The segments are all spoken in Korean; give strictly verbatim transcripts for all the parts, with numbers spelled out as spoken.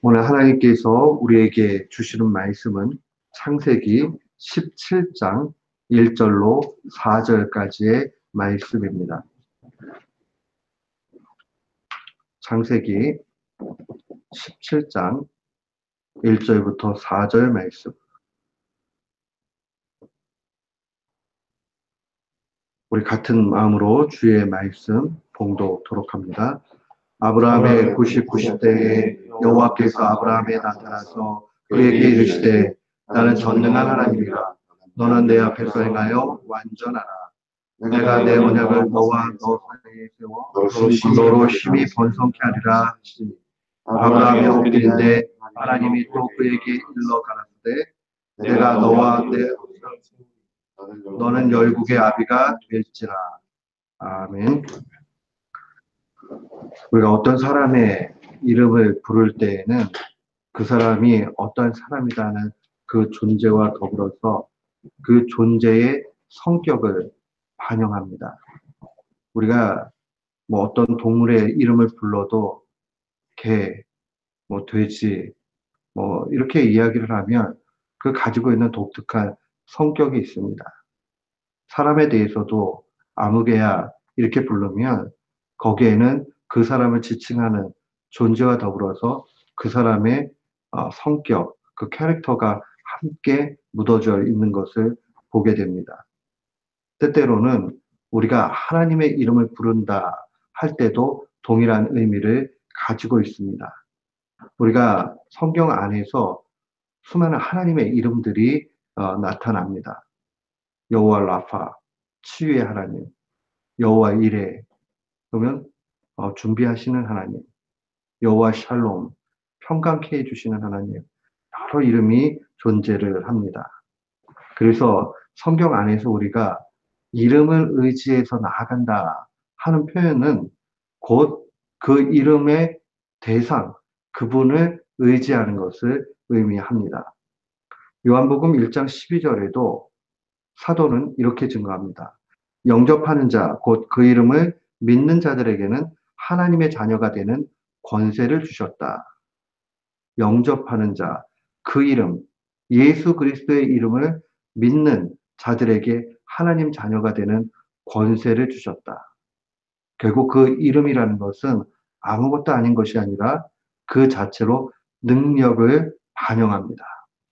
오늘 하나님께서 우리에게 주시는 말씀은 창세기 십칠 장 일 절로 사 절까지의 말씀입니다. 창세기 십칠 장 일 절부터 사 절 말씀. 우리 같은 마음으로 주의 말씀 봉독토록 합니다. 아브라함의 구십구 세에 여호와께서 아브라함에 나타나서 그에게 이르시되 나는 전능한 하나님이라. 너는 내 앞에서 행하여 완전하라. 내가 내 언약을 너와 너 사이에 세워 너로 심히 번성케 하리라 하시니 아브라함이 엎드린데 하나님이 또 그에게 일러 가라사대 내가 너와 내 너는 열국의 아비가 될지라. 아멘. 우리가 어떤 사람의 이름을 부를 때에는 그 사람이 어떤 사람이라는 그 존재와 더불어서 그 존재의 성격을 반영합니다. 우리가 뭐 어떤 동물의 이름을 불러도 개, 뭐 돼지, 뭐 이렇게 이야기를 하면 그 가지고 있는 독특한 성격이 있습니다. 사람에 대해서도 아무개야 이렇게 부르면 거기에는 그 사람을 지칭하는 존재와 더불어서 그 사람의 성격, 그 캐릭터가 함께 묻어져 있는 것을 보게 됩니다. 때때로는 우리가 하나님의 이름을 부른다 할 때도 동일한 의미를 가지고 있습니다. 우리가 성경 안에서 수많은 하나님의 이름들이 어, 나타납니다. 여호와 라파, 치유의 하나님, 여호와 이레, 그러면 어, 준비하시는 하나님, 여호와 샬롬, 평강케 해주시는 하나님, 여러 이름이 존재를 합니다. 그래서 성경 안에서 우리가 이름을 의지해서 나아간다 하는 표현은 곧 그 이름의 대상, 그분을 의지하는 것을 의미합니다. 요한복음 일 장 십이 절에도 사도는 이렇게 증거합니다. 영접하는 자, 곧 그 이름을 믿는 자들에게는 하나님의 자녀가 되는 권세를 주셨다. 영접하는 자, 그 이름, 예수 그리스도의 이름을 믿는 자들에게 하나님 자녀가 되는 권세를 주셨다. 결국 그 이름이라는 것은 아무것도 아닌 것이 아니라 그 자체로 능력을 반영합니다.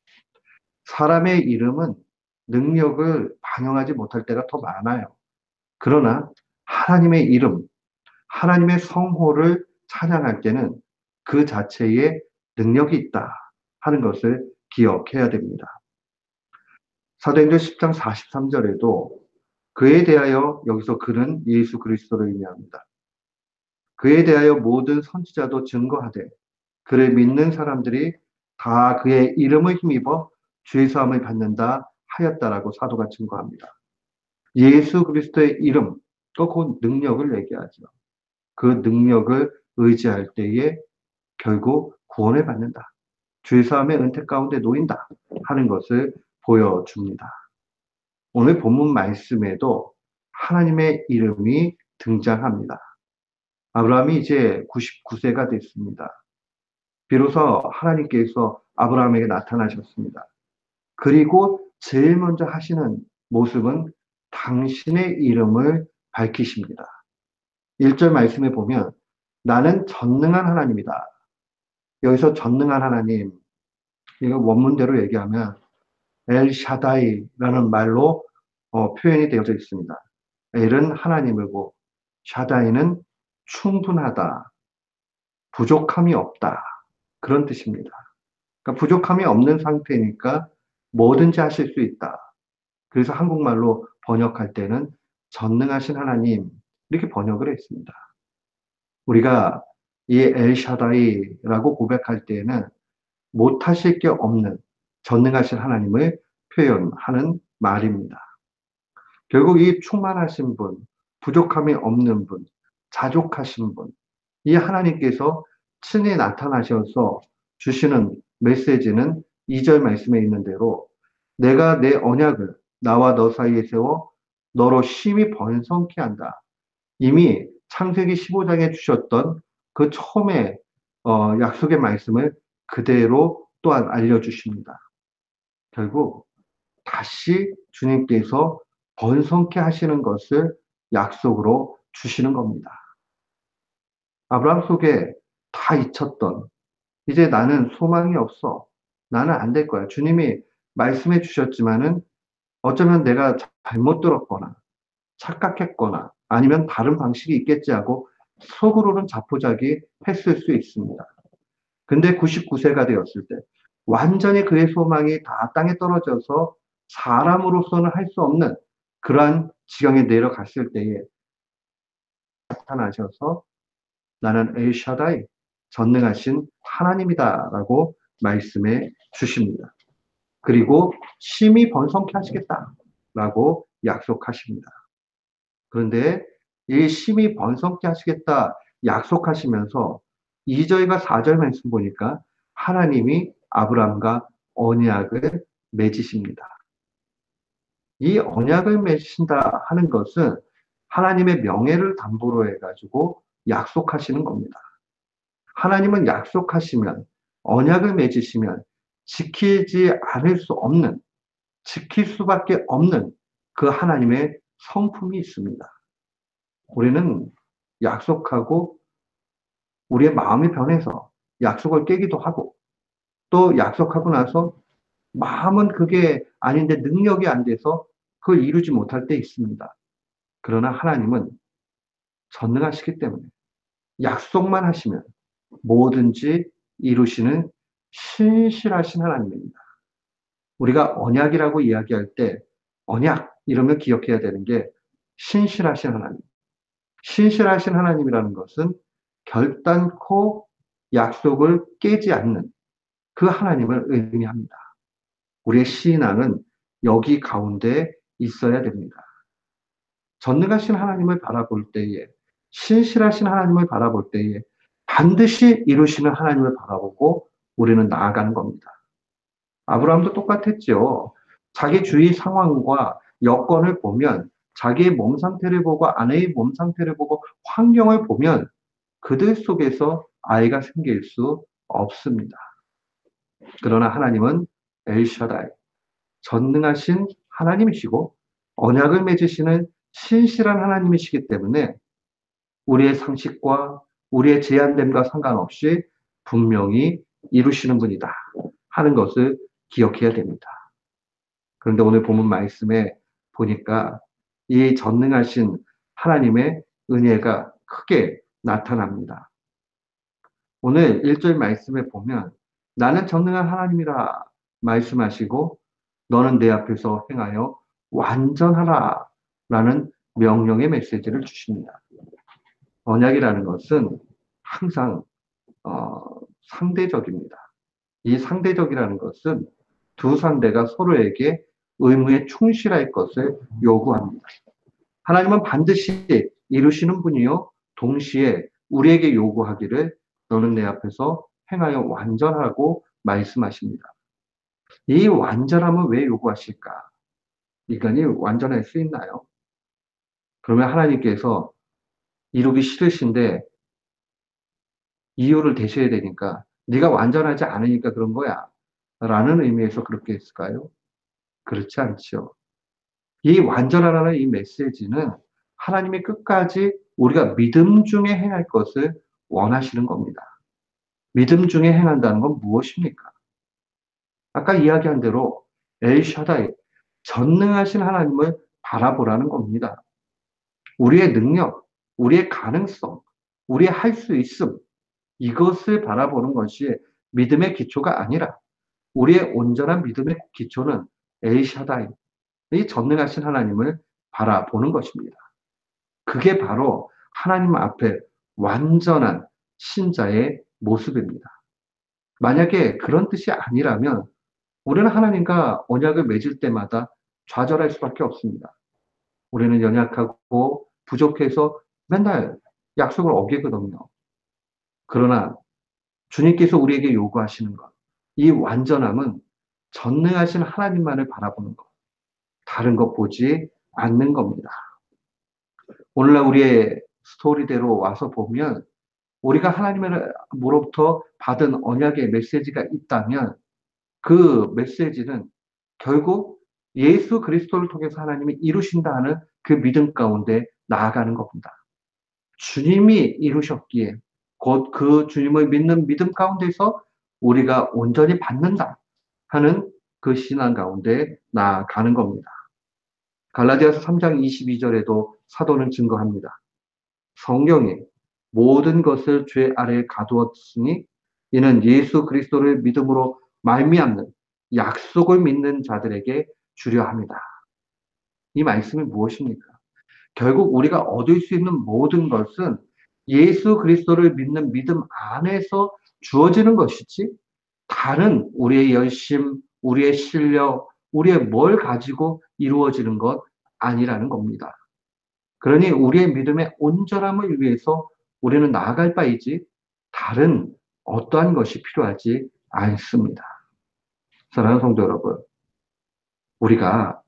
사람의 이름은 능력을 반영하지 못할 때가 더 많아요. 그러나 하나님의 이름, 하나님의 성호를 찬양할 때는 그 자체에 능력이 있다 하는 것을 기억해야 됩니다. 사도행전 십 장 사십삼 절에도 그에 대하여, 여기서 그는 예수 그리스도를 의미합니다. 그에 대하여 모든 선지자도 증거하되 그를 믿는 사람들이 다 그의 이름을 힘입어 죄사함을 받는다 하였다라고 사도가 증거합니다. 예수 그리스도의 이름, 또 그 능력을 얘기하죠. 그 능력을 의지할 때에 결국 구원을 받는다. 죄사함의 은혜 가운데 놓인다 하는 것을 보여줍니다. 오늘 본문 말씀에도 하나님의 이름이 등장합니다. 아브라함이 이제 구십구 세가 됐습니다. 비로소 하나님께서 아브라함에게 나타나셨습니다. 그리고 제일 먼저 하시는 모습은 당신의 이름을 밝히십니다. 일 절 말씀에 보면 나는 전능한 하나님이다. 여기서 전능한 하나님, 이거 원문대로 얘기하면 엘샤다이라는 말로 어, 표현이 되어져 있습니다. 엘은 하나님이고 샤다이는 충분하다, 부족함이 없다, 그런 뜻입니다. 그러니까 부족함이 없는 상태니까 뭐든지 하실 수 있다. 그래서 한국말로 번역할 때는 전능하신 하나님 이렇게 번역을 했습니다. 우리가 이 엘샤다이라고 고백할 때에는 못하실 게 없는 전능하신 하나님을 표현하는 말입니다. 결국 이 충만하신 분, 부족함이 없는 분, 자족하신 분, 이 하나님께서 친히 나타나셔서 주시는 메시지는 이 절 말씀에 있는 대로 내가 내 언약을 나와 너 사이에 세워 너로 심히 번성케 한다. 이미 창세기 십오 장에 주셨던 그 처음에 어, 약속의 말씀을 그대로 또한 알려주십니다. 결국 다시 주님께서 번성케 하시는 것을 약속으로 주시는 겁니다. 아브라함 속에 다 잊혔던, 이제 나는 소망이 없어. 나는 안 될 거야. 주님이 말씀해 주셨지만은 어쩌면 내가 잘못 들었거나 착각했거나 아니면 다른 방식이 있겠지 하고 속으로는 자포자기 했을 수 있습니다. 근데 구십구 세가 되었을 때 완전히 그의 소망이 다 땅에 떨어져서 사람으로서는 할 수 없는 그러한 지경에 내려갔을 때에 나타나셔서 나는 엘샤다이 전능하신 하나님이다라고 말씀해 주십니다. 그리고 심히 번성케 하시겠다라고 약속하십니다. 그런데 이 심히 번성케 하시겠다 약속하시면서 이 절과 사 절 말씀 보니까 하나님이 아브라함과 언약을 맺으십니다. 이 언약을 맺으신다 하는 것은 하나님의 명예를 담보로 해가지고 약속하시는 겁니다. 하나님은 약속하시면, 언약을 맺으시면 지키지 않을 수 없는, 지킬 수밖에 없는 그 하나님의 성품이 있습니다. 우리는 약속하고 우리의 마음이 변해서 약속을 깨기도 하고, 또 약속하고 나서 마음은 그게 아닌데 능력이 안 돼서 그걸 이루지 못할 때 있습니다. 그러나 하나님은 전능하시기 때문에 약속만 하시면 뭐든지 이루시는 신실하신 하나님입니다. 우리가 언약이라고 이야기할 때 언약 이러면 기억해야 되는 게 신실하신 하나님. 신실하신 하나님이라는 것은 결단코 약속을 깨지 않는 그 하나님을 의미합니다. 우리의 신앙은 여기 가운데 있어야 됩니다. 전능하신 하나님을 바라볼 때에, 신실하신 하나님을 바라볼 때에 반드시 이루시는 하나님을 바라보고 우리는 나아가는 겁니다. 아브라함도 똑같았죠. 자기 주위 상황과 여건을 보면, 자기의 몸 상태를 보고 아내의 몸 상태를 보고 환경을 보면 그들 속에서 아이가 생길 수 없습니다. 그러나 하나님은 엘샤다이, 전능하신 하나님이시고 언약을 맺으시는 신실한 하나님이시기 때문에 우리의 상식과 우리의 제한됨과 상관없이 분명히 이루시는 분이다 하는 것을 기억해야 됩니다. 그런데 오늘 본문 말씀에 보니까 이 전능하신 하나님의 은혜가 크게 나타납니다. 오늘 일 절 말씀에 보면 나는 전능한 하나님이라 말씀하시고 너는 내 앞에서 행하여 완전하라 라는 명령의 메시지를 주십니다. 언약이라는 것은 항상 어, 상대적입니다. 이 상대적이라는 것은 두 상대가 서로에게 의무에 충실할 것을 요구합니다. 하나님은 반드시 이루시는 분이요 동시에 우리에게 요구하기를 너는 내 앞에서 행하여 완전하라고 말씀하십니다. 이 완전함은 왜 요구하실까? 인간이 완전할 수 있나요? 그러면 하나님께서 이루기 싫으신데 이유를 대셔야 되니까 네가 완전하지 않으니까 그런 거야 라는 의미에서 그렇게 했을까요? 그렇지 않죠. 이 완전하라는 이 메시지는 하나님이 끝까지 우리가 믿음 중에 행할 것을 원하시는 겁니다. 믿음 중에 행한다는 건 무엇입니까? 아까 이야기한 대로 엘샤다이, 전능하신 하나님을 바라보라는 겁니다. 우리의 능력, 우리의 가능성, 우리의 할 수 있음, 이것을 바라보는 것이 믿음의 기초가 아니라 우리의 온전한 믿음의 기초는 엘샤다이, 이 전능하신 하나님을 바라보는 것입니다. 그게 바로 하나님 앞에 완전한 신자의 모습입니다. 만약에 그런 뜻이 아니라면 우리는 하나님과 언약을 맺을 때마다 좌절할 수밖에 없습니다. 우리는 연약하고 부족해서 맨날 약속을 어기거든요. 그러나 주님께서 우리에게 요구하시는 것, 이 완전함은 전능하신 하나님만을 바라보는 것, 다른 것 보지 않는 겁니다. 오늘날 우리의 스토리대로 와서 보면 우리가 하나님으로부터 받은 언약의 메시지가 있다면 그 메시지는 결국 예수 그리스도를 통해서 하나님이 이루신다 하는 그 믿음 가운데 나아가는 겁니다. 주님이 이루셨기에 곧 그 주님을 믿는 믿음 가운데서 우리가 온전히 받는다 하는 그 신앙 가운데 나아가는 겁니다. 갈라디아서 삼 장 이십이 절에도 사도는 증거합니다. 성경에 모든 것을 죄 아래에 가두었으니 이는 예수 그리스도를 믿음으로 말미암는 약속을 믿는 자들에게 주려 합니다. 이 말씀이 무엇입니까? 결국 우리가 얻을 수 있는 모든 것은 예수 그리스도를 믿는 믿음 안에서 주어지는 것이지 다른 우리의 열심, 우리의 실력, 우리의 뭘 가지고 이루어지는 것 아니라는 겁니다. 그러니 우리의 믿음의 온전함을 위해서 우리는 나아갈 바이지 다른 어떠한 것이 필요하지 않습니다. 사랑하는 성도 여러분, 우리가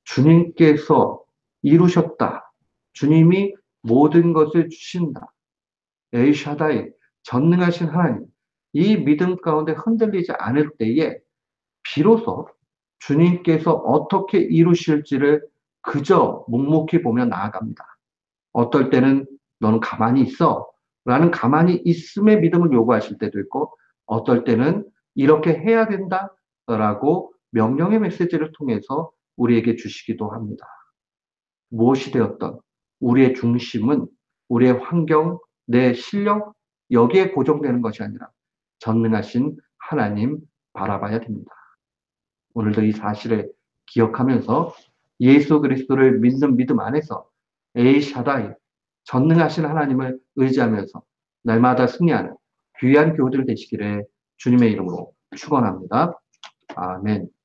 주님께서 이루셨다. 주님이 모든 것을 주신다. 엘샤다이, 전능하신 하나님. 이 믿음 가운데 흔들리지 않을 때에 비로소 주님께서 어떻게 이루실지를 그저 묵묵히 보며 나아갑니다. 어떨 때는 너는 가만히 있어 라는 가만히 있음의 믿음을 요구하실 때도 있고 어떨 때는 이렇게 해야 된다 라고 명령의 메시지를 통해서 우리에게 주시기도 합니다. 무엇이 되었던 우리의 중심은 우리의 환경, 내 실력 여기에 고정되는 것이 아니라 전능하신 하나님 바라봐야 됩니다. 오늘도 이 사실을 기억하면서 예수 그리스도를 믿는 믿음 안에서 에이샤다이 전능하신 하나님을 의지하면서 날마다 승리하는 귀한 교우들 되시기를 주님의 이름으로 축원합니다. 아멘.